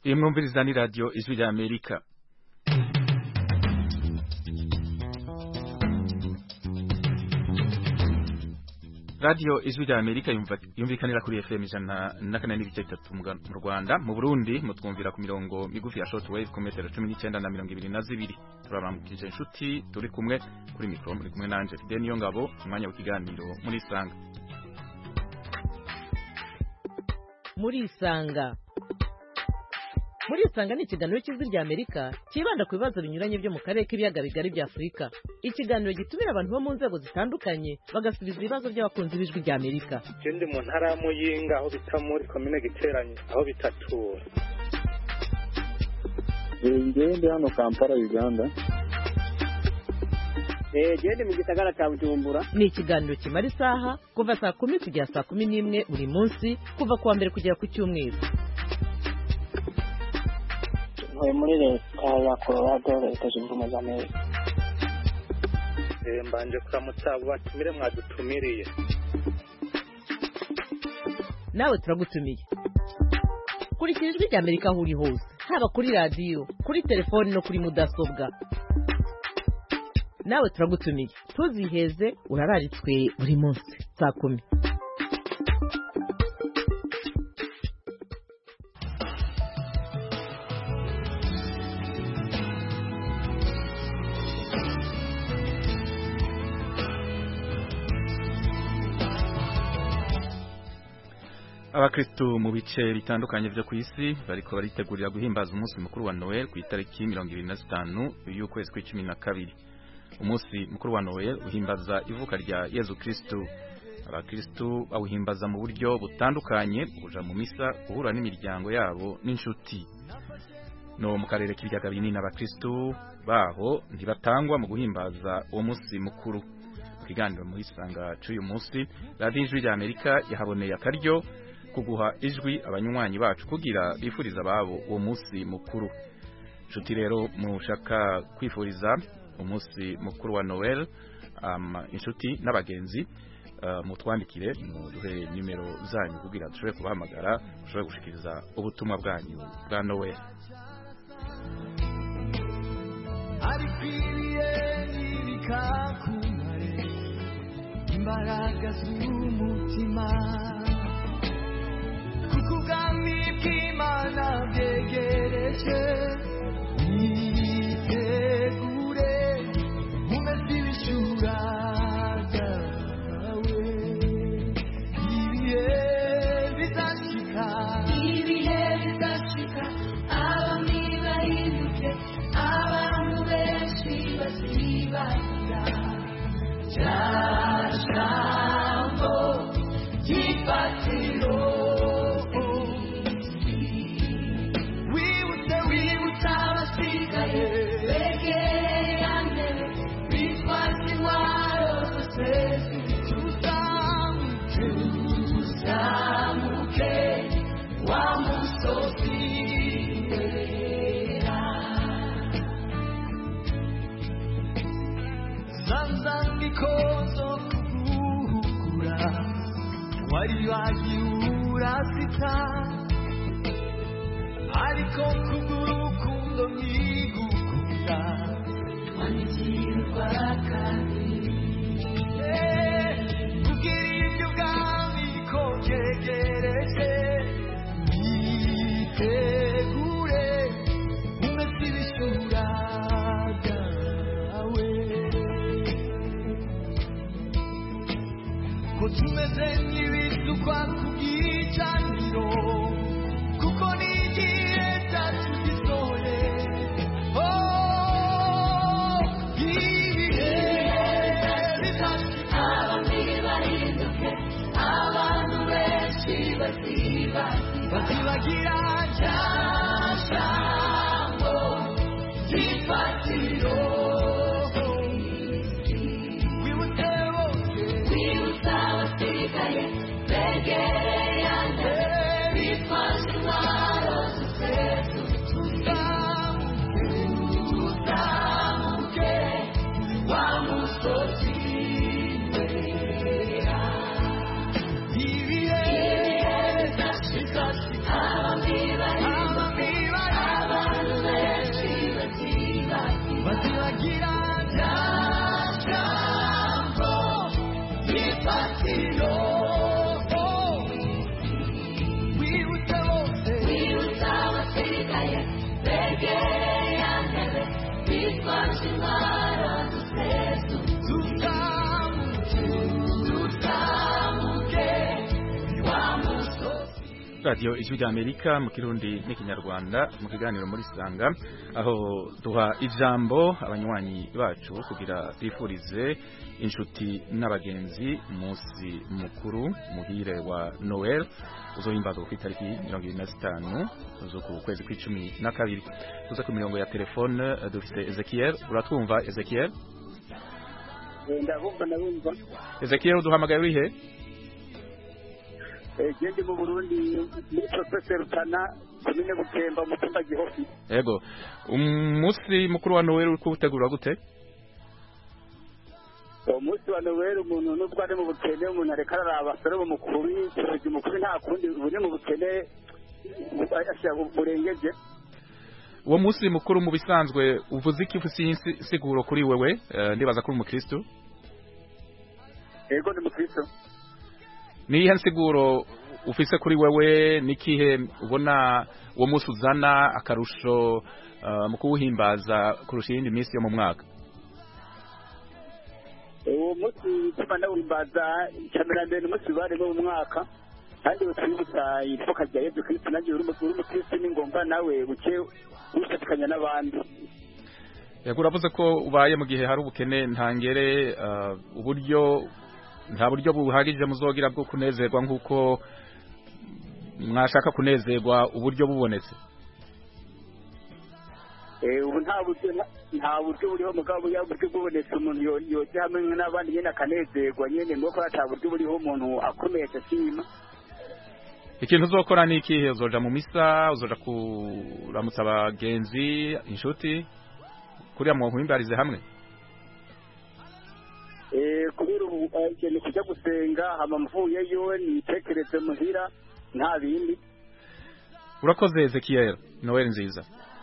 Mwumviriza ni radio Ijwi rya Amerika. Radio Ijwi rya Amerika yumvikanira kuri FM 104.3 mu Rwanda, mu Burundi mutwumvira ku mirongo migufi ya shortwave ku metero 19 na 22. Turabamukije inshuti turi kumwe kuri micro muri kumwe nanje Deniyo Ngabo, umwanya w'ikiganiro muri Sanga. Muri Sanga ni ikiganiro cy'Ijwi rya Amerika kibanda ku bibazo binyuranye byo mu karere k'ibiyaga bigari bya Afurika. Ikiganiro gitumira abantu bo mu nzego zitandukanye bagasubiza ibibazo by'abakunzi b'Ijwi rya Amerika. Ndi mu ntara ya Muyinga aho bita muri commune Giteranye aho bitatura. Ndi hano Kampala Uganda. Gende mu gisagara cya Bujumbura. Ni ikiganiro kimara isaha kuva saa 10 kugera saa 11 buri munsi kuva kuwa mbere kugera ku cyumweru. Muri leta ya Colorado leta zunze ubumwe za Amerika. Mbanje kuramutsa batumire mwadutumiriye. Nawe turagutumiye. Kurikira Ijwi rya Amerika aho uri hose, haba kuri radio, kuri telefone no kuri mudasobwa. Nawe turagutumiye. Tuziheze urararitswe buri munsi saa 10. Abakristo mu bice bitandukanye byo kwisi bariko baritegurira guhimbaza umunsi mukuru wa Noel ku itariki 25 y'ukwezi kwa 12. Umunsi mukuru wa Noel uhimbaza ivuka rya Yesu Kristo. Abakristo bawuhimbaza mu buryo butandukanye, kuja mu misa, guhura n'imiryango yabo n'inshuti. No mu karere k'ibiyaga binini abakristo baho ntibatangwa mu guhimbaza uwo munsi mukuru. Ikiganiro muri Sanga cy'uyu munsi, Radio Ijwi rya Amerika yahaboneye akaryo kuguha ijwi abanywanyi bacu kugira bifuriza babo uwo munsi mukuru. Nshuti rero mushaka kwifuriza umunsi mukuru wa Noel, inshuti n'abagenzi, mutwandikire muduhe nimero zanyu kugira dushobore kubahamagara, dushobore gushikiriza ubutumwa bwanyu bwa Noel. Imbaraga z'umutima kukugami bw'Imana byegereje, witegure umeze ibishura byawe. Ibihe bizashika abami bahinduke, abantu benshi bazibanda. Jambo gifatiro wibutsa abasigaye begereye bitwaza intwaro zose, tuzamuke wa musozi wera. Zanzangikozo kuguhugura wari wagiura sita, ariko kugurukundo nigukunda wanigirwa kabiri. Kugira ibyo bwami ko byegereje, witegure umeze ibishura byawe. Ko tumeze nk'ibisukwa ku gicaniro, kuko ni igihe cyacu gisohoye. Ibihe bizashika abami bahinduke, abantu benshi bazibagira rya jambo ry'ifatiro. Ibihe bizashika abami bahinduke, radio ijwi ry'Amerika mu kirundi n'ikinyarwanda mu kiganiro muri Sanga aho duha ijambo abanywanyi bacu kugira bifurize inshuti n'abagenzi umunsi mukuru muhire wa Noel uzohimbazwa ku itariki 25 zo ku kwezi kw'icumi na kabiri. Tuza ku mirongo ya telefone dufite Ezekiel. Uratwumva Ezekiel? ndabumva Ezekiel uduhamagaye urihe? gende mu Burundi muri Professor Rutana komine Bukemba mu tumba Gihofi. Yego, umunsi mukuru wa Noel uri kuwutegura gute? Umunsi wa Noel umuntu nubwo ari mu bukene umuntu areka araraba saro mukuru y'ikirezi mukuru nta kundi uri mu bukene ashaka burengeje. Uwo munsi mukuru mu bisanzwe uvuze iki ufise siguro kuri wewe? Ndibaza kuri umukristo. Yego ndi mukristo. Ni ihe nsiguro ufise kuri wewe nikihe ubona uwo munsi uzana akarusho mu kuwuhimbaza kurusha iyindi minsi yo mu mwaka? Uwo munsi tubana wimbaza cyamerambere n'umunsi bari mu mwaka kandi utwibutsa ifoka rya Yesu Kristo nagiye uri umukristo ni ngomba nawe buke ushatikanya n'abandi. Yego, uravuze ko ubaye mu gihe hari ubukene ntangere nta buryo buhagije muzogira bwo kunezerwa nk'uko mwashaka kunezerwa uburyo bubonetse. Ubu nta buryo buriho mugabo ya buryo bubonetse umuntu yoje hamwe n'abandi nyene akanezerwa nyene nuko ata buryo buriho umuntu akomeye ashima. Ikintu uzokora ni ikihe? Uzoja mu misa, uzoja kuramutsa abagenzi, inshuti kuriya mu hwimbarize hamwe? Kubera ubu ikintu kujya gusenga hama mvuyeyo nitekereze muhira nta bindi. Urakoze Ezekiel, Noel nziza.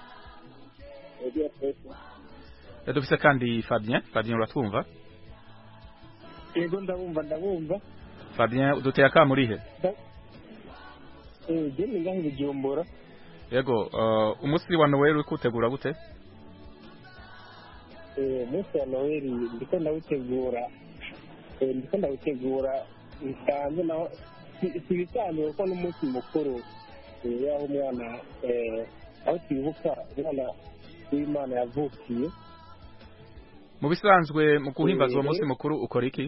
Dufise kandi Fabien uratwumva? Yego ndabumva. Fabien uduteye akamurihe? Jeni ngaho Bujumbura. Yego, umunsi wa Noel uri kutegura gute? Umunsi wa Noel ndiko ndawutegura bisanzwe naho si bisanzwe kuko n'umunsi mukuru yaho umwana aho twibuka umwana w'Imana yavukiye. Mu bisanzwe mu kuhimbaza uwo munsi mukuru ukora iki?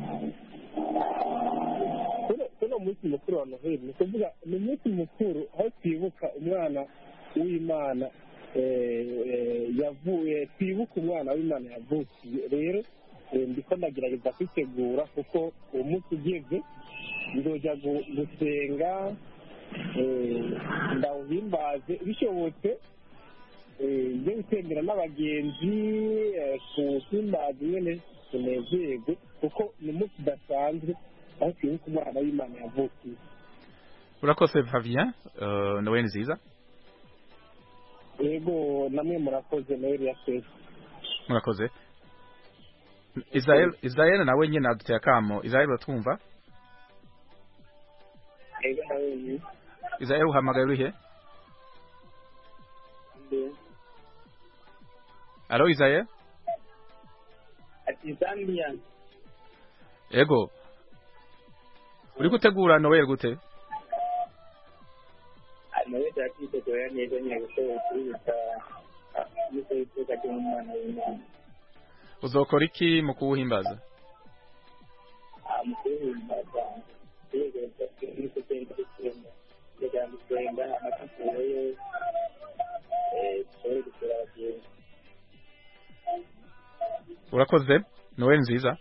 Kuno munsi mukuru wa Noel ni kuvuga ni umunsi mukuru aho twibuka umwana w'Imana yavuye, twibuka umwana w'Imana yavukiye. Rero ndiko ndagerageza kwitegura kuko uwo munsi ugeze ndoja gusenga ndawuhimbaze bishobotse njye gutembera n'abagenzi kuhimbaza nyene tunezerwe kuko ni umunsi udasanzwe aho twibuka umwana w'Imana yavukiye. Urakoze Fabien, Noel nziza. Yego namwe murakoze Noel ya twese. Murakoze. Israel nawe nyine aduteye akamo. Israel uratwumva? Yego nawe. Israel uhamagaye urihe? Alo Israel? Ati Zambia. Yego. Uri gutegura Noel gute? Noel turakitegura neza nyine gushobora kubibuka yuko ivuka ry'umwana w'Imana. Uzokora iki mu kuwuhimbaza? Mu kuwuhimbaza yegereza kuri kugenda gusenga kugira ngo gusenga amatafari yo dushobore gusura abagenzi. Urakoze Noel nziza.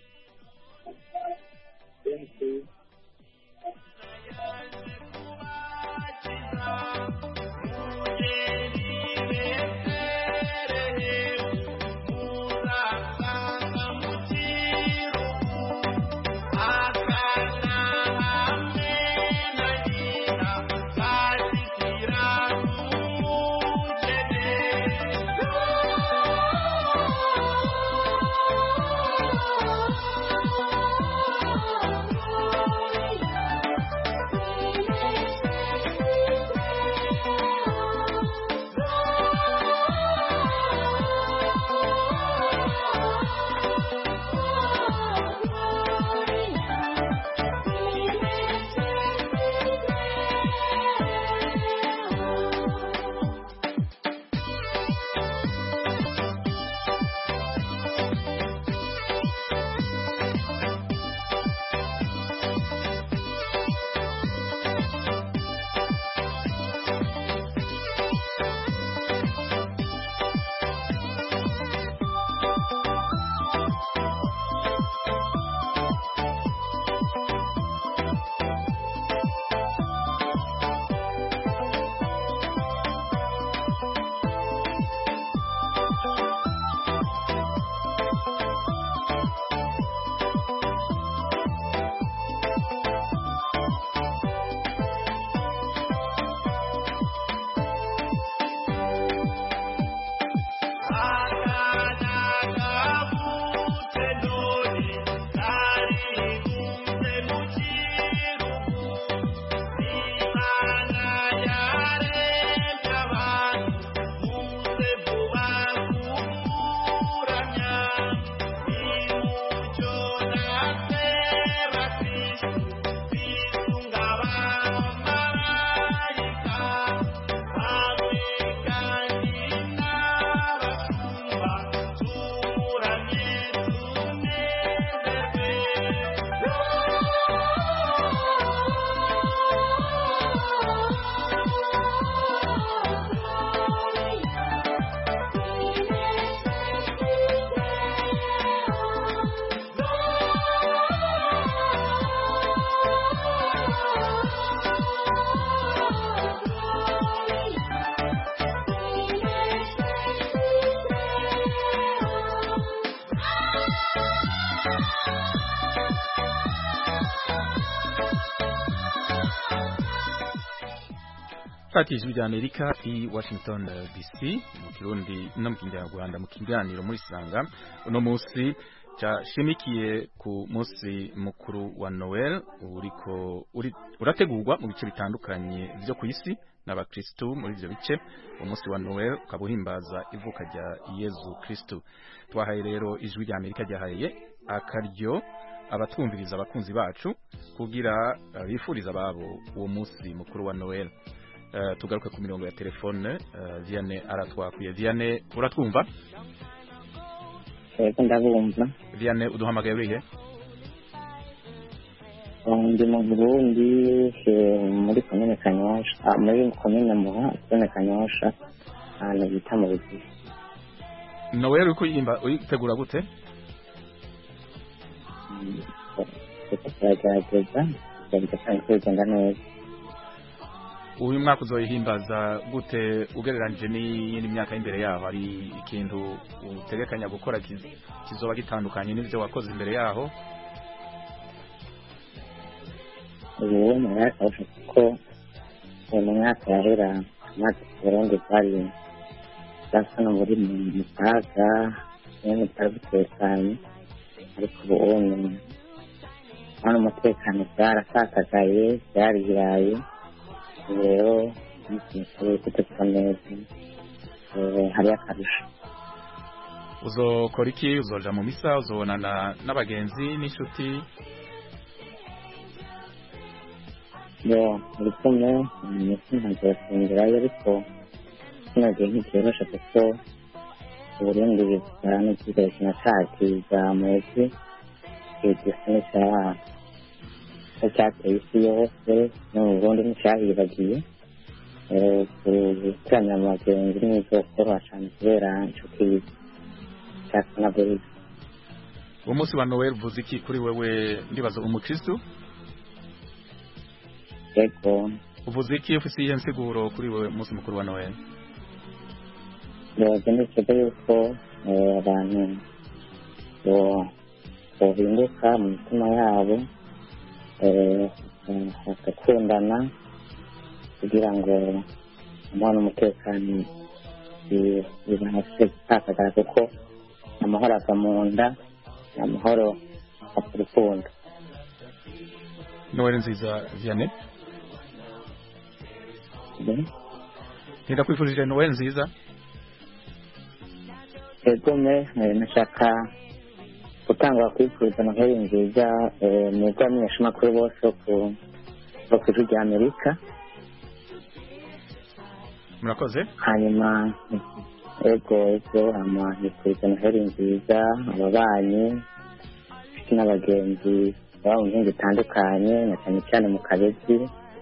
Fati ijwi rya Amerika i Washington DC mu Kirundi no mu Kinyarwanda mu kiganiro muri Sanga uno munsi cyashimikiye ku munsi mukuru wa Noel urategurwa mu bice bitandukanye byo ku isi n'abakristo muri ivyo bice umunsi wa Noel ukabuhimbaza ivuka rya Yezu Kristo. Twahaye rero ijwi rya Amerika ryahaye akaryo abatwumviriza abakunzi bacu kugira bifuriza babo uwo munsi mukuru wa Noel. Tugaruke ku mirongo ya telefone. Vianney aratwakuye. Vianney uratwumva? Ndabumva. Vianney uduhamagaye urihe? Ndi mu Burundi muri komine Kanyosha, muri komine Muha, komine Kanyosha, ahantu bita mu Bugizi. Noel uko uyitegura gute? Turagerageza kugenda neza. Uyu mwaka uzoyihimbaza gute ugereranije n'iyindi myaka imbere yaho? Hari ikintu utegekanya gukora kizoba gitandukanye n'ivyo wakoze imbere yaho? Ubu mwaka ko mu mwaka yahera amazi Burundi bari basa no muri Musaga n'umutekano, ariko ubu hano umutekano byarasakagaye byariraye. Rero n'ikintu kutuka neza hari akarusho. Uzokora iki? Uzoja mu misa? Uzobonana n'abagenzi n'inshuti? Muri kumwe nzasengerayo, ariko sinagiye ntibyoroshye kuko Uburundi bivugana n'ikigo kinashakiriza muzi igitsina cyateye isi yose no mu Burundi nticyahibagiye. Guteranya amagenzi n'izokora cyane kubera inshuti cyaka na Boris. Uwo munsi wa Noel uvuze iki kuri wewe? Ndibaza umukristo? Yego. Uvuze iki ufise iyo nsiguro kuri wewe umunsi mukuru wa Noel? Ndetse yuko abantu bohinduka mu mitima yabo bakakundana kugira ngo amahoro n'umutekano bibashe gutakagara, kuko amahoro ava mu nda, amahoro ava urukundo. Noel nziza Vianney. Ndakwifurije Noel nziza. Yego nashaka gutanga kwifuriza Noheli nziza mu bw'abanyeshamakuru bose bo ku ijwi rya Amerika. Murakoze. Hanyuma yego nifuriza Noheli nziza ababanyi n'abagenzi baba mu bihugu bitandukanye, na cyane cyane mu Kabezi,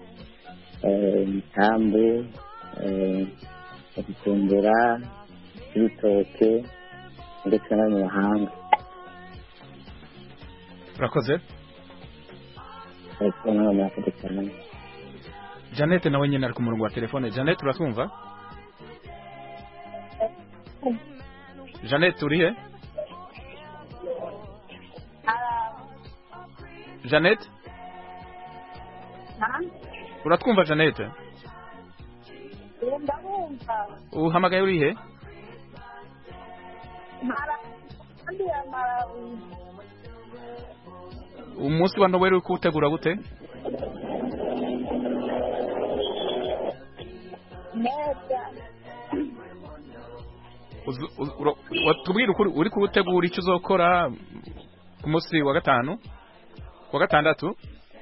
Mitambu, Bujumbura, Ibitoke ndetse no mu mahanga. Murakoze. Janet nawe nyine ari ku murongo wa telefone. Janet uratwumva? Janet urihe? Janet? Uratwumva Janet? Ndabumva. Uhamagaye urihe? Umunsi wa Noel uri kuwutegura gute? Watubwira uri kuwutegura icyo uzokora ku munsi wa gatanu, wa gatandatu?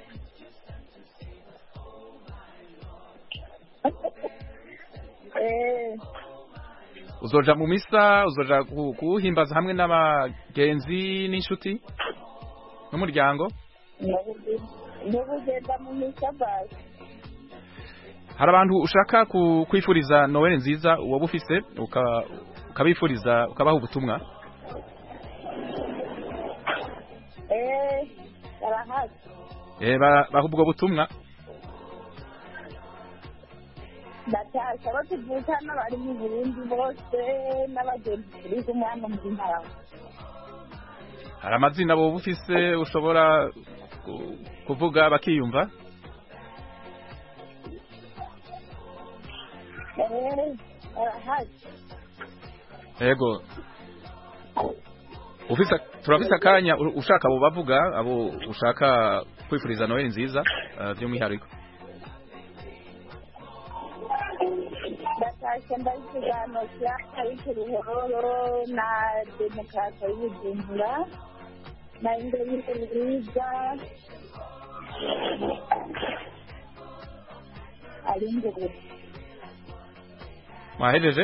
Uzoja mu misa, uzoja kuhimbaza hamwe n'abagenzi n'inshuti n'umuryango? Ndabugenda mu misa basi. Hari abantu ushaka kwifuriza Noel nziza uwo bufise ukabifuriza ukabaha ubutumwa? Barahazi. Baha ubwo butumwa? Ndacyasha batuvuka n'abari mu Burundi bose n'abagenzi turi kumwe hano mu ntara. Hari amazina bo bufise ushobora kuvuga bakiyumva? Yego turafise akanya ushaka abo bavuga abo ushaka kwifuriza Noel nziza by'umwihariko. Ndashaka ndayigano cyari ruhoro na demokarasi y'Ubujumbura na ingabire nziza arinze mwahejeje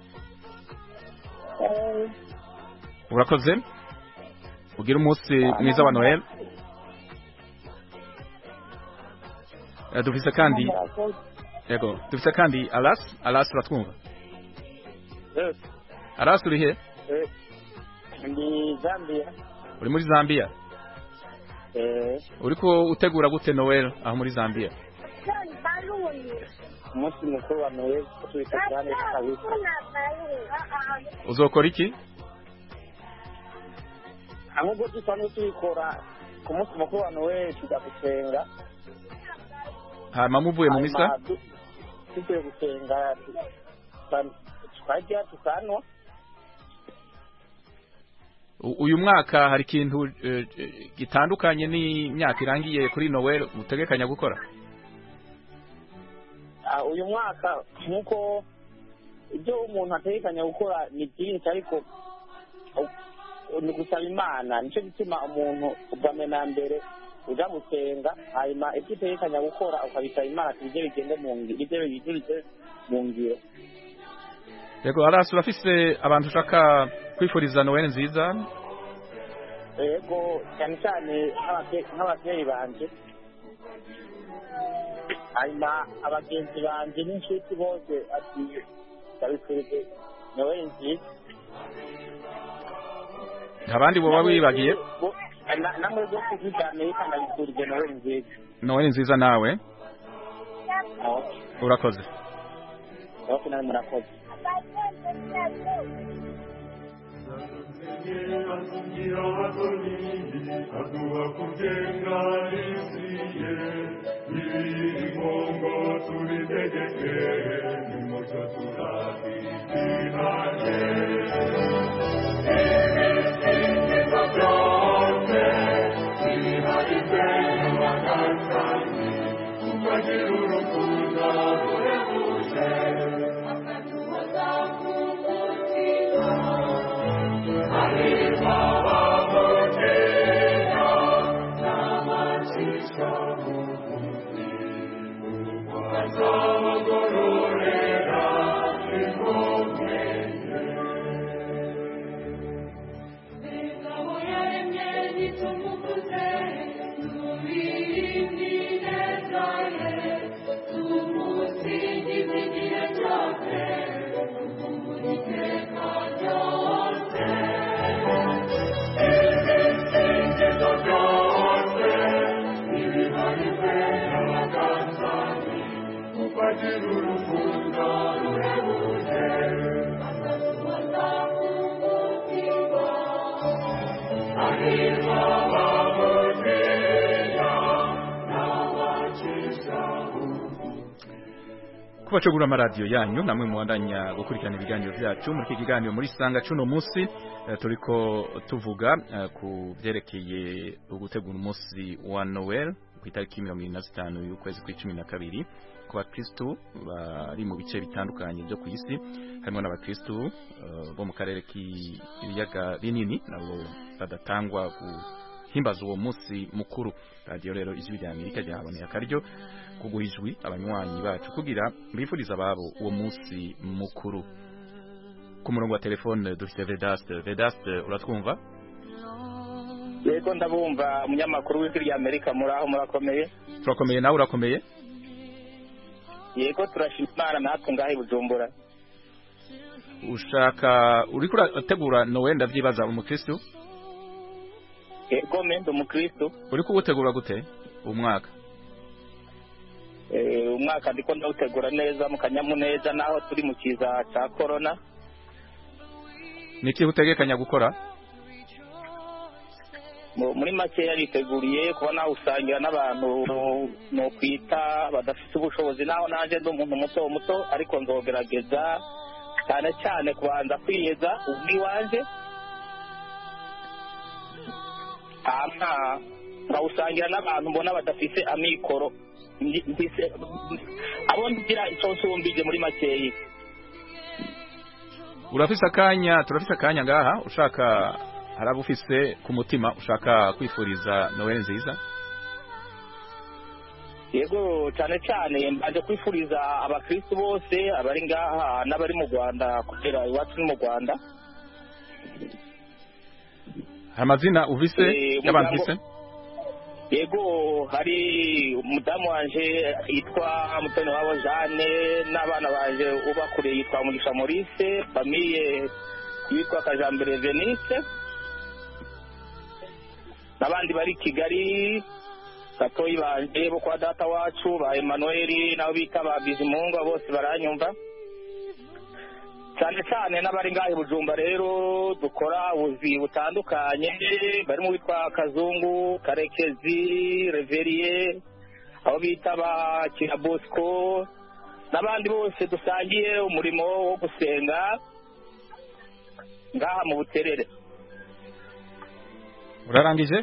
urakoze ugira umunsi mwiza wa Noel. Dufise kandi yego dufise kandi Alas uratwumva? Alas uri he? Ndi Zambia. Uri muri Zambia? Uriko utegura gute Noel aho muri Zambia? Umunsi mukuru wa Noel tuwitegurane kabisa. Uzokora iki? Ahubwo dusanzwe tuyikora ku munsi mukuru wa Noel tujya gusenga. Hama muvuye mu misa? Tugiye gusenga twajya tukanwa. Uyu mwaka hari ikintu gitandukanye n'imyaka irangiye kuri Noel utegekanya gukora? Uyu mwaka nkuko ibyo umuntu ategekanya gukora ni byinshi ariko ni gusaba Imana nicyo gituma umuntu ubwamena mbere uja gusenga hanyuma ibyo utegekanya gukora ukabisaba Imana tujye bigende mu ngiro. Yego Alas urafise abantu ushaka kwifuriza Noel nziza? Yego cyane cyane nk'ababyeyi banje hanyuma abagenzi banje n'inshuti bose ati ndabifurije Noel nziza. Abandi boba wibagiye? Namwe bose by'Amerika ndabifurije Noel nziza. Noel nziza nawe? Urakoze. Okay, nawe murakoze. Kubacugura amaradiyo yanyu namwe muwandanya gukurikirana ibiganiro byacu muri iki kiganiro muri sanga cuno munsi turiko tuvuga ku byerekeye ugutegura umunsi wa Noel ku itariki 25 y'ukwezi kwa 12 ku bakristo bari mu bice bitandukanye byo ku isi harimo n'abakristo bo mu karere k'ibiyaga binini nabo badatangwa guhimbaza uwo munsi mukuru. Radio rero ijwi rya Amerika ryahaboneye akaryo kuguhijwi abanywanyi bacu kugira bifuriza ababo uwo munsi mukuru. Ku murongo wa telefone dufite Vedaste uratwumva? Yego ndabumva umunyamakuru w'ijwi rya Amerika muraho murakomeye? Turakomeye nawe urakomeye? Yego turashima Imana natwe ngahe Bujumbura. Ushaka uriko urategura Noel ndavyibaza umukristo? Yego mendo umukristo. Uriko ugutegura gute umwaka? Umwaka ndiko ndawutegura neza mu kanyamuneza naho turi mu kiza ca corona. Niki utegekanya gukora? muri make yariteguriye kuba nawe usangira n'abantu no kwita badafite ubushobozi, naho nanjye ndi umuntu muto muto ariko nzogerageza cyane cyane kubanza kwiyeza ubwiwanje, nkawusangira n'abantu mbona badafite amikoro, abo ngira icyo nsumbije muri makeyi. turafise akanya ngaha ushaka haraba ufise ku mutima ushaka kwifuriza Noel nziza? Yego, cyane cyane mbaje kwifuriza abakristo bose abari ngaha n'abari mu Rwanda, kugera iwacu mu Rwanda. Amazina uvise y'abanditse? Yego, hari umudamu wanje yitwa Mutoni wabo Jeanne, n'abana banje ubakuriye yitwa Mugisha Maurice, famiye yitwa Kajambere Venice, n'abandi bari Kigali, gatoyi banje bo kwa data wacu ba Emmanuel nabo bita ba Bizimungu, bose baranyumva. Cyane cyane n'abari ngahe Bujumbura rero dukora ubuzi butandukanye, barimo witwa Kazungu, Karekezi, Reverie, abo bita ba Kirabosco, n'abandi bose dusangiye umurimo wo gusenga ngaha mu Buterere. Urarangije?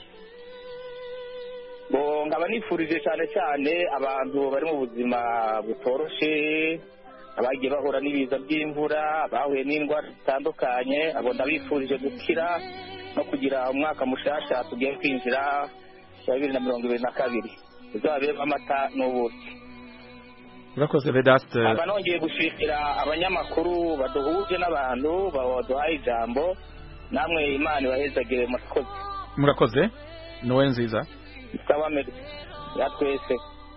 Ngaba nifurije cyane cyane abantu bari mu buzima butoroshe, abagiye bahura n'ibiza by'imvura, bahuye n'indwara zitandukanye, abo ndabifurije gukira no kugira umwaka mushasha tugiye kwinjira 2022 uzabe amata n'ubuki. Urakoze Vedaste. Aba nongeye gushimira abanyamakuru baduhuje n'abantu baduhaye ijambo, namwe Imana ibahezagire murakoze. Murakoze. Noel nziza. Sawa mede ya twese.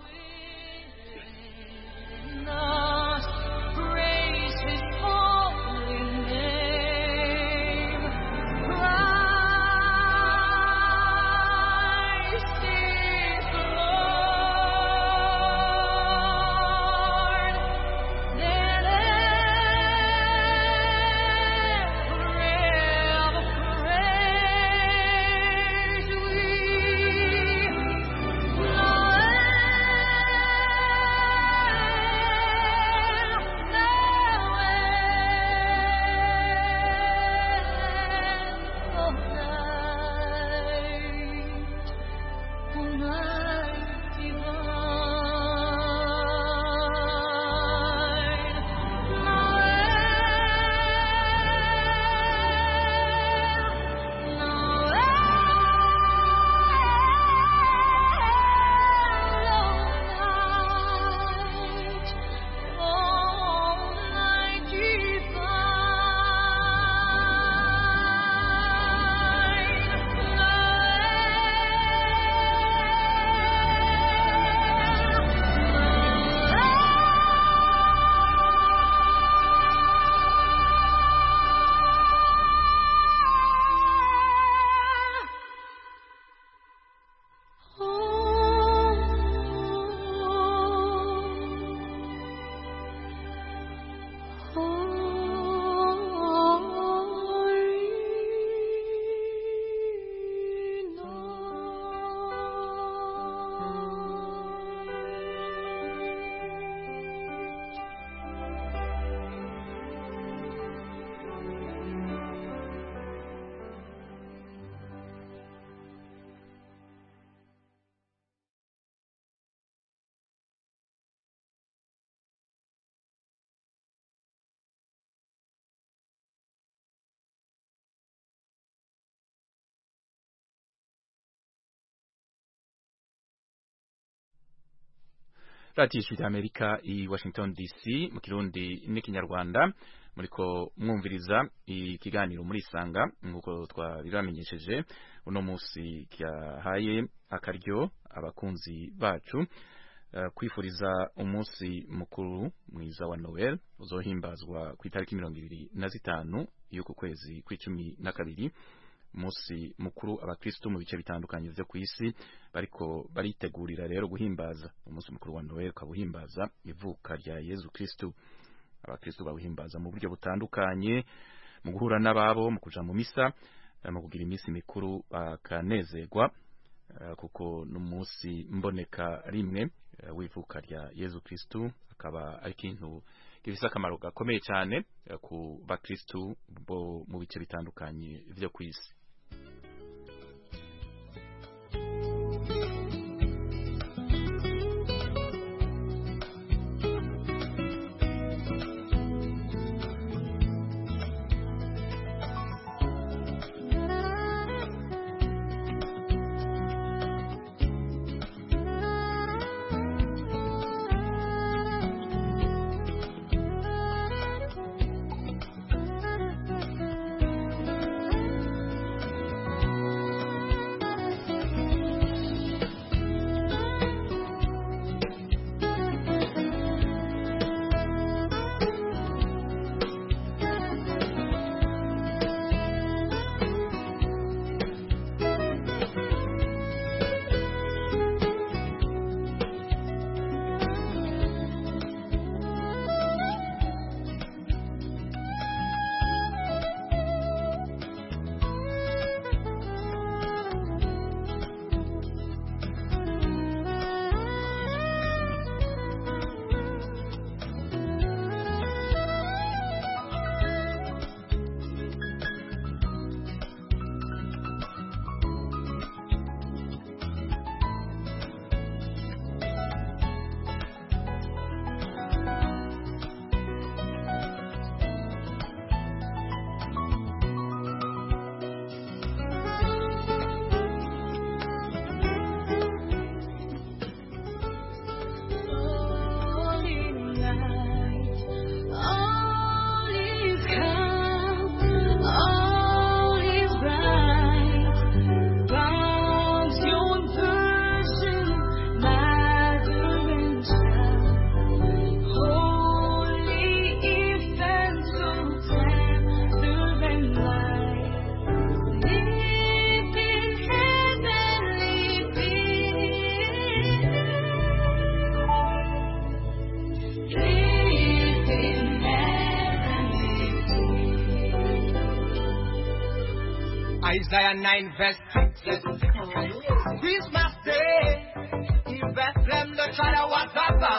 Radio Ijwi ry'Amerika i Washington DC mu Kirundi n'ikinyarwanda, muriko mwumviriza ikiganiro muri Sanga nkuko twariramenyesheje. Uno musi cyahaye akaryo abakunzi bacu kwifuriza umunsi mukuru mwiza wa Noel uzohimbazwa ku itariki 25 y'uko kwezi kw'icumi na kabiri. Musi mukuru abakristo mu bice bitandukanye byo kwisi bariko baritegurira rero guhimbaza umunsi mukuru wa Noel, kabuhimbaza ivuka rya Yezu Kristo. Abakristo bawuhimbaza mu buryo butandukanye, mu guhura n'ababo, mu kuja mu misa, mu kugira iminsi mikuru bakanezerwa kuko n'umunsi mboneka rimwe w'ivuka rya Yezu Kristu akaba ari ikintu gifise akamaro gakomeye cyane ku bakristu bo mu bice bitandukanye vyo kw'isi. Isaiah 9 verse 6. Christmas Day, in Bethlehem the child was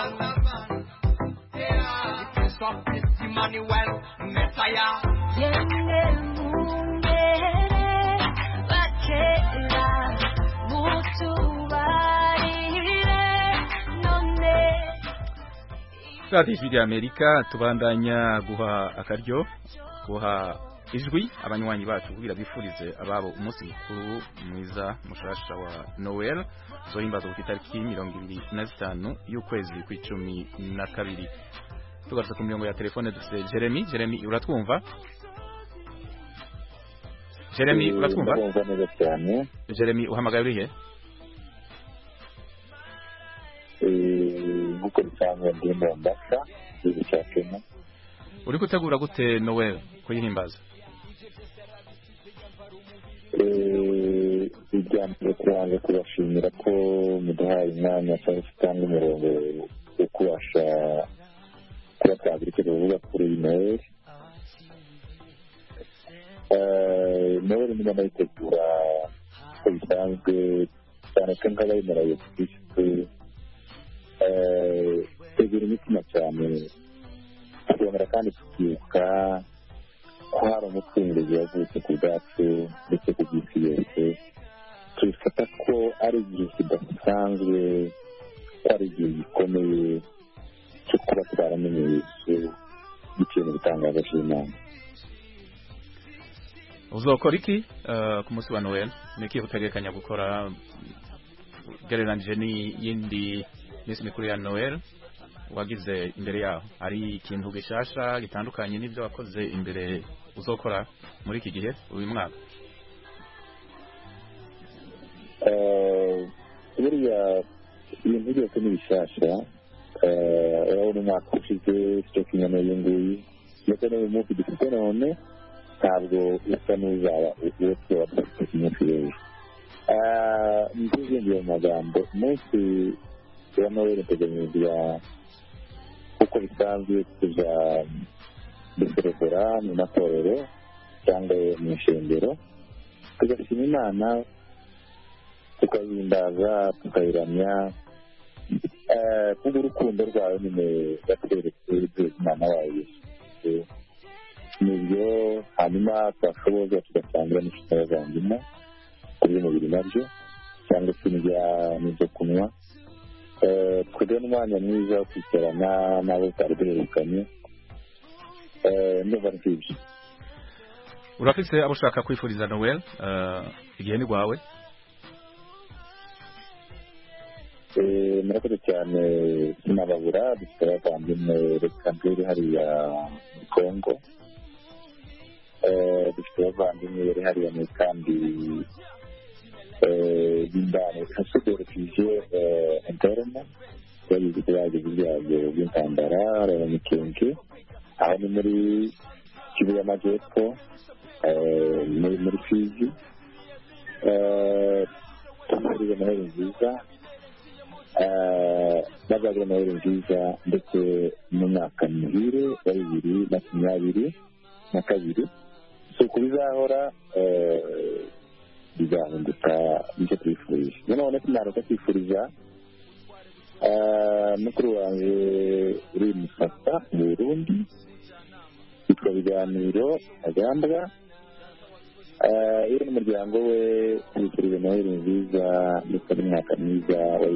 born. Yeah, the Prince of Peace, Emmanuel, Messiah. Radio Ijwi ry'Amerika tubandanya guha akaryo guha ijwi abanywanyi bacu kugira bifurize ababo umunsi mukuru mwiza mushasha wa Noel zohimbaza ku itariki 25 y'ukwezi kw'icumi na kabiri. Tugarutse ku mirongo ya telefone dufite Jeremy uratwumva? Jeremy uratwumva? Jeremy uhamagaye urihe? Nkuko bisanzwe ndi Mombasa igihugu cya Kenya. Uri gutegura gute Noel kuyihimbaza? Ijyambere kubanza kubashimira ko muduhaye umwanya cyangwa se utanga umurongo wo kubasha kuba twagira icyo tuvuga kuri Noel. Noel niba nayitegura uko bisanzwe cyane ko nk'abayemera Yesu Kristo tegura imitima cyane tukongera kandi tukibuka ko hari umucunguzi wavutse ku bwacu ndetse ku bw'isi yose. Tubifata ko ari igihe kidasanzwe, ko ari igihe gikomeye cyo kuba twaramenye Yesu biciye mu bitangaza by'Imana. Uzokora iki ku munsi wa Noel? Niki utegekanya gukora ugereranije n'iyindi minsi mikuru ya Noel wagize imbere yaho? Ari ikintu gishasha gitandukanye n'ibyo wakoze imbere uzokora muri iki gihe uyu mwaka? Buriya ibintu byose ni bishasha. Urabona umwaka ushize cyo kimwe n'uyu nguyu, ndetse n'uyu munsi dufite none ntabwo usa n'uzaba wose wadufite iminsi y'ejo. Ngiye mu magambo umunsi wa Noel uteganyiriza uko bisanzwe kuja guserebura mu matorero cyangwa mu ishengero, tugashima imana tukayihimbaza tukayiramya kubw'urukundo rwawe nyine yatweretse ibyo umwana wawe nibyo hanyuma twashoboza tugasangira n'inshuti y'abavandimwe kuri umubiri nabyo cyangwa se n'ibyo kunywa twebwe n'umwanya mwiza wo kwicarana n'abo twari duherukanye ndumva nk'ibyo. urafise abo ushaka kwifuriza Noel igihe ni rwawe? murakoze cyane sinababura dufite abavandimwe reka mbere hariya muri Congo dufite abavandimwe bari hariya mu kambi y'indani hasusurukije interna yagize ibyago by'intambara abanyamikenge aho ni muri Kivu y'Amajyepfo muri Fizi tumuriwe Noheli nziza bazagira Noheli nziza ndetse n'umwaka muhire wa 2022 so kubizahora bizahinduka nicyo twifurije nanone tunaruka twifuriza mukuru wanjye uri Musasa mu Burundi yitwa Biganiro Agambwa iyo n'umuryango we twifurije Noheli nziza ndetse n'umwaka mwiza wa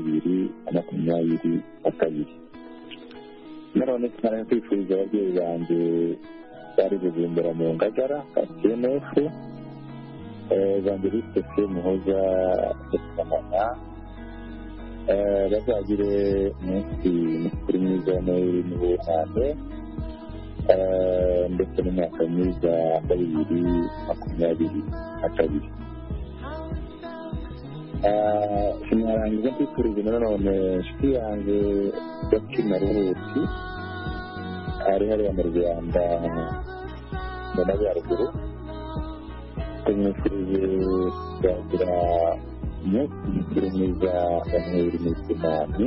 2022 nanone tunaruka twifuriza ababyeyi banjye bari Bujumbura mu Ngagara KNF Evangeliste Muhoza Esamana bazagire umunsi mukuru mwiza wa Noheli n'ubunane ndetse n'umwaka mwiza wa 2022 sinarangiza kwifuriza nanone inshuti yanjye Gakina Ruhuti ari hariya mu Rwanda mu Majyaruguru tumwifurije kuzagira umunsi mukuru mwiza wa Noheli n'ubunane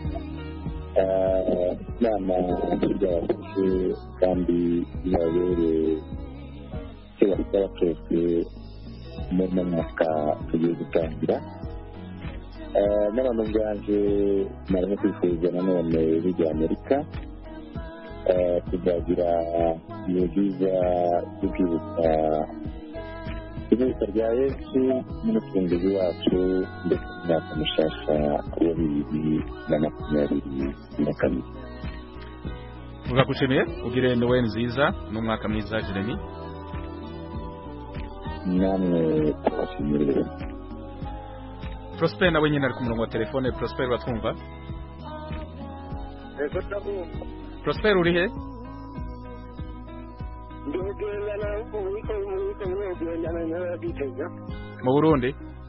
inama byabafashe kandi bibabere icyo basaba cyose muri uno mwaka tugiye gutangira n'abantu byaje narimo kwifuriza nanone bijya Amerika tuzagira ibihe byiza byo kwibuka ivuka rya Yesu n'umucunguzi wacu ndetse n'umwaka mushasha wa 2022. Uragushimiye ugire Noel nziza n'umwaka mwiza Jeremy. namwe tubashimire. Prosper nawe nyine ari ku murongo wa telefone. Prosper batwumva? Prosper uri he? Mu Burundi?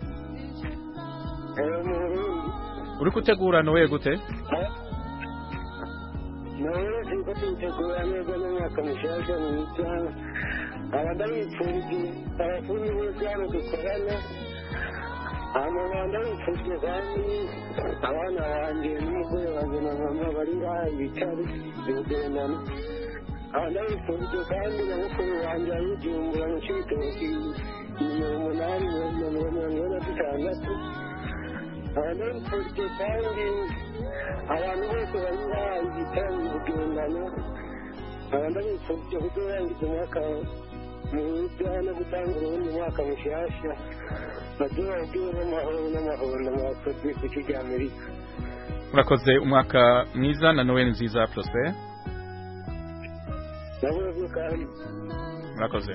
Uri gutegura Noel gute? Noel siko tutegura neza n'umwaka mushasha mwiza abandabipfuje abafundi bose hano dukorana amabanda bipfuje kandi abana banjye n'umugore wanjye na mama bari ngaha ibitaro bibugendana abandabipfuje kandi na mukuru wanjye ayijumbura mu cy'ibitoki 886 abandabipfuje kandi abantu bose bari ngaha ibitaro bibugendana abandabipfuje kudurangiza umwaka mwiza no gutanga urundi mwaka mushasha baduha ubwira n'amahoro n'amakozi ku kigo Amerika. Murakoze umwaka mwiza na Noel nziza Prosper. Nawe kandi murakoze.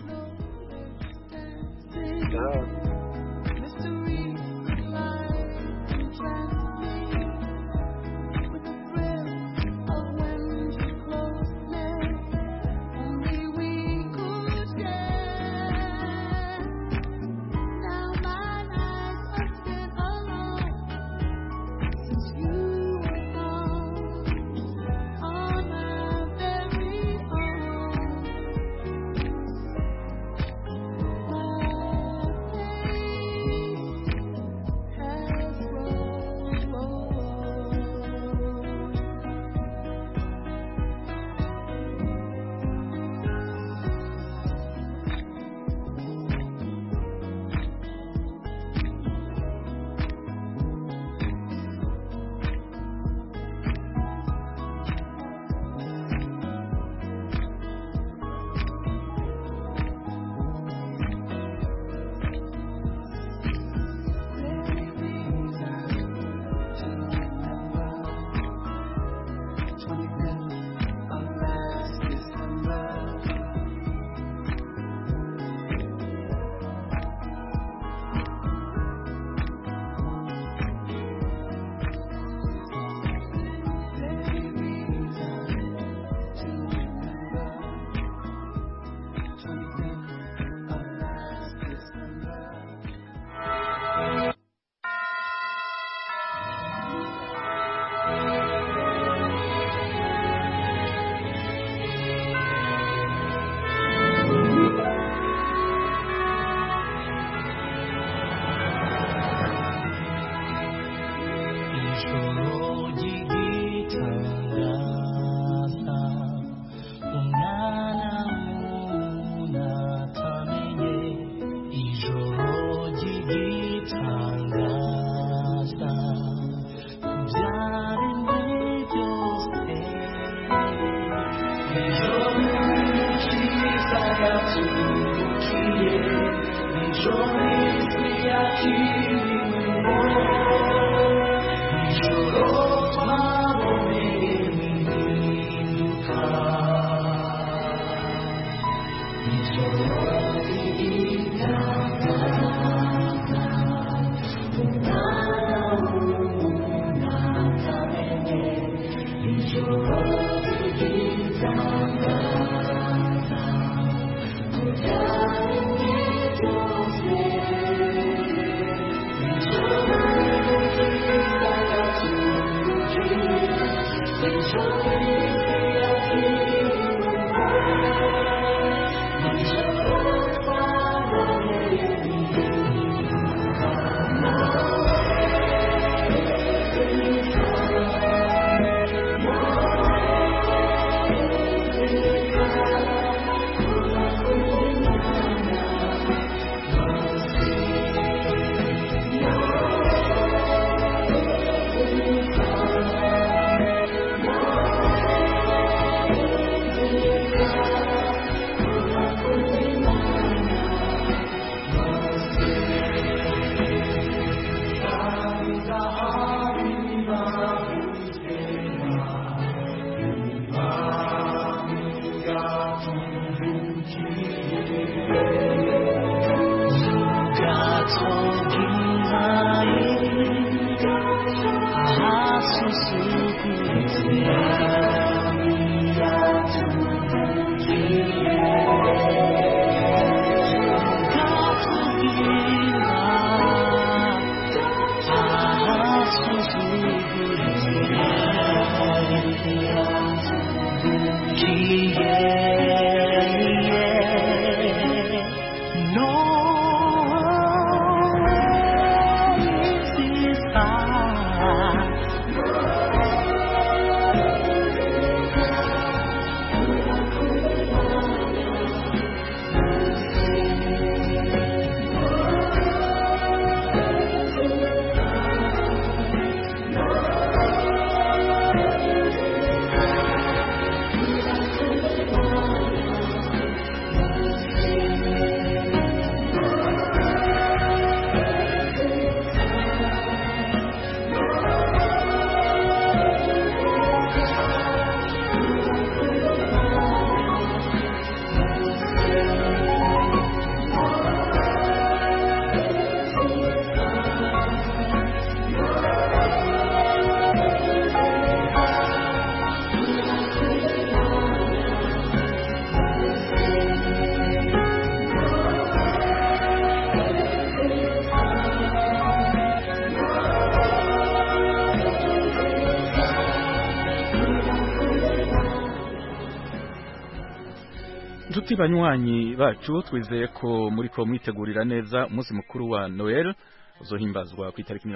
Inshuti banywanyi bacu twizeye ko muri ko mwitegurira neza umunsi mukuru wa Noel uzohimbazwa ku itariki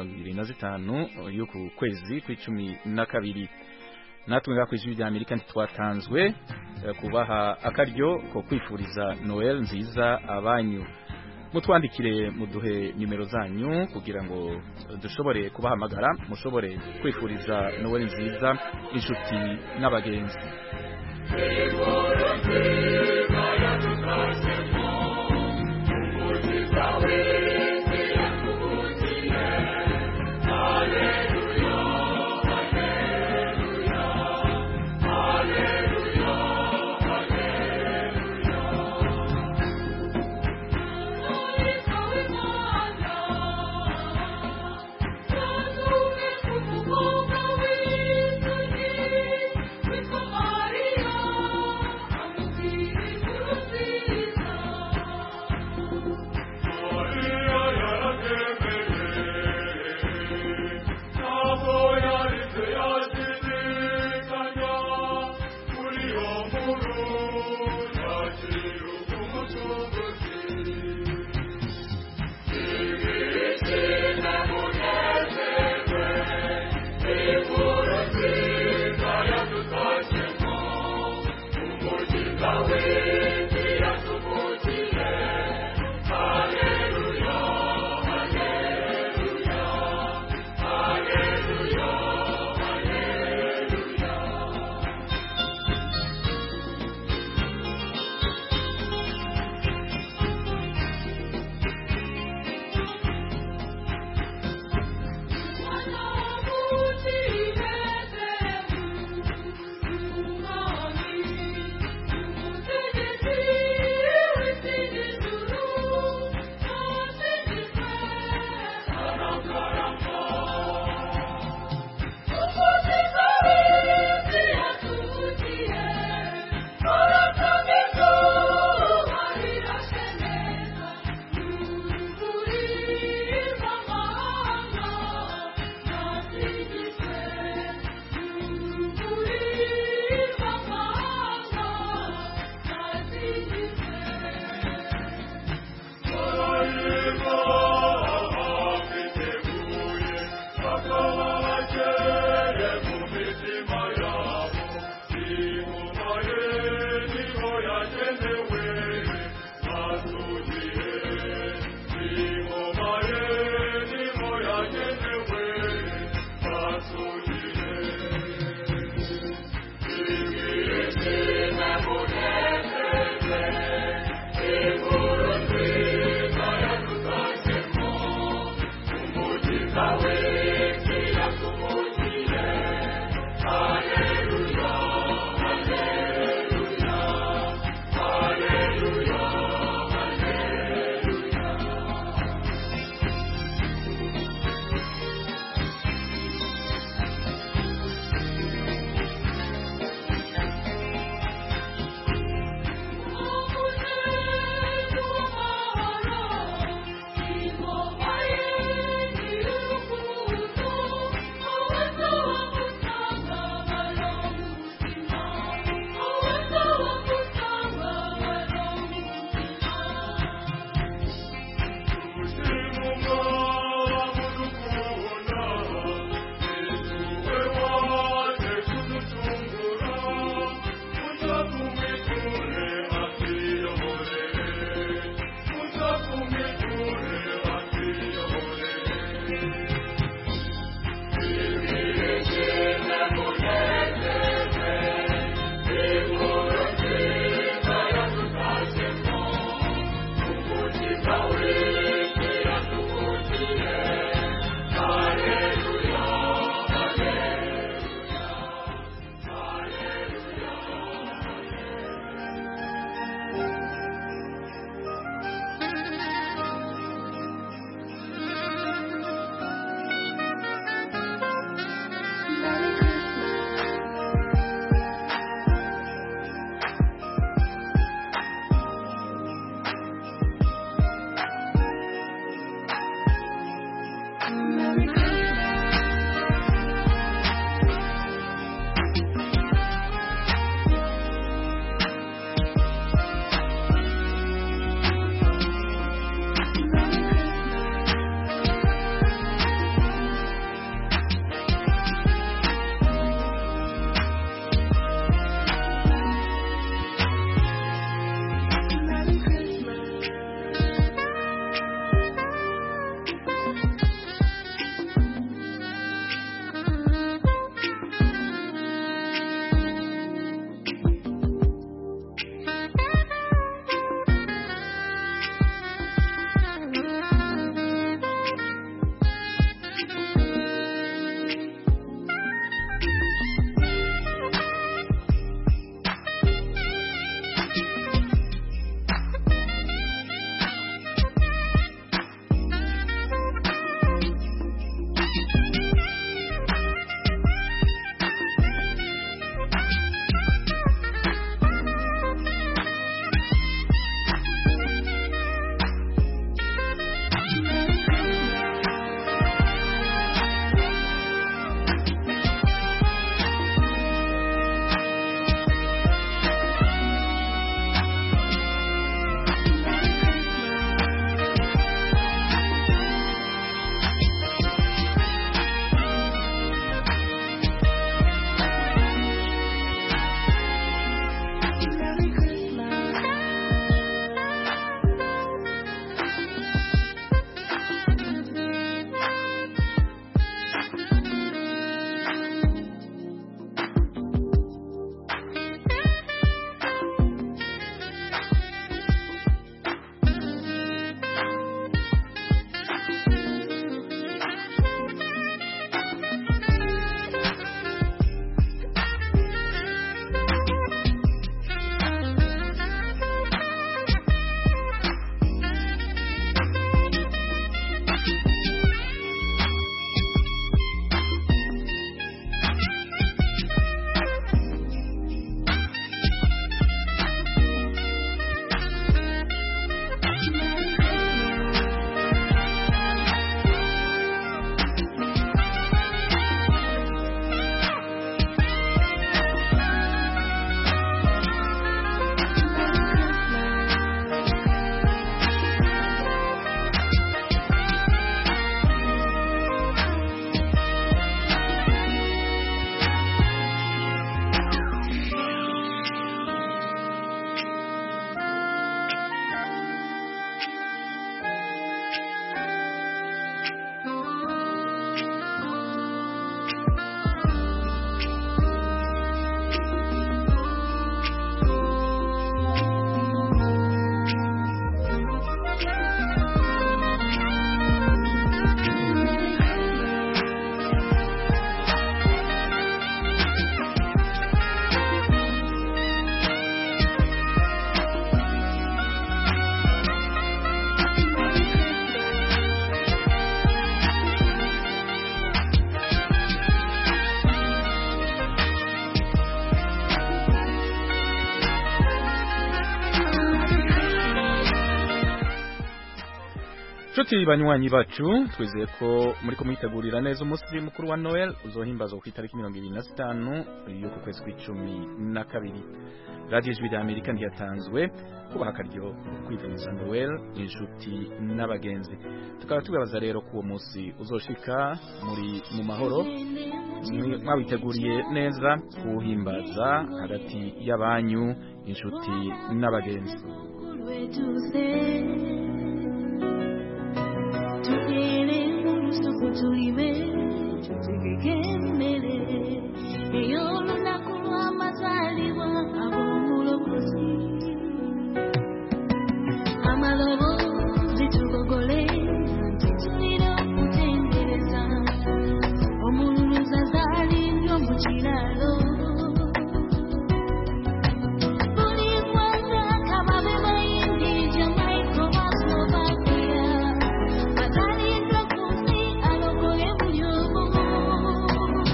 25 y'uku kwezi kwa 12 natwe ngakwijwe rya Amerika ntitwatanzwe kubaha akaryo ko kwifuriza Noel nziza abanyu mutwandikire muduhe nimero zanyu kugira ngo dushobore kubahamagara mushobore kwifuriza Noel nziza inshuti n'abagenzi Maria, Thank you. Nshuti banywanyi bacu twizeye ko muri kumwitegurira neza umunsi mukuru wa Noel uzohimbazwa ku itariki 25 y'uku kwezi kwa 12. Radio Ijwi rya Amerika ntiyatanzwe kubaha akaryo kwifuriza Noel inshuti n'abagenzi. Tukaba tubabaza rero ko uwo munsi uzoshika muri mu mahoro mwabiteguriye neza kuhimbaza hagati y'abanyu inshuti n'abagenzi.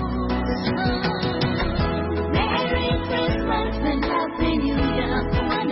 Merry Christmas and Happy New Year.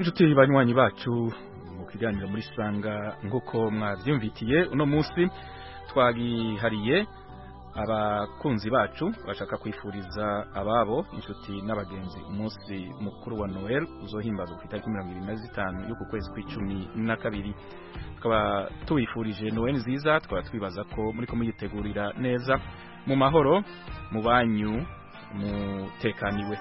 inshuti banywanyi bacu mu kiganiro muri sanga nk'uko mwabyumvitiye uno munsi twagihariye abakunzi bacu bashaka kwifuriza ababo inshuti n'abagenzi umunsi mukuru wa Noel uzohimbazwa ku itariki 25 y'uku kwezi kwa 12 tukaba tuwifurije Noel nziza tukaba twibaza ko muri ko muyitegurira neza mu mahoro mu banyu mutekaniwe.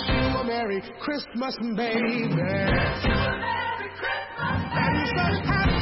Christmas, baby. Wish you a Merry Christmas, baby. And so happy.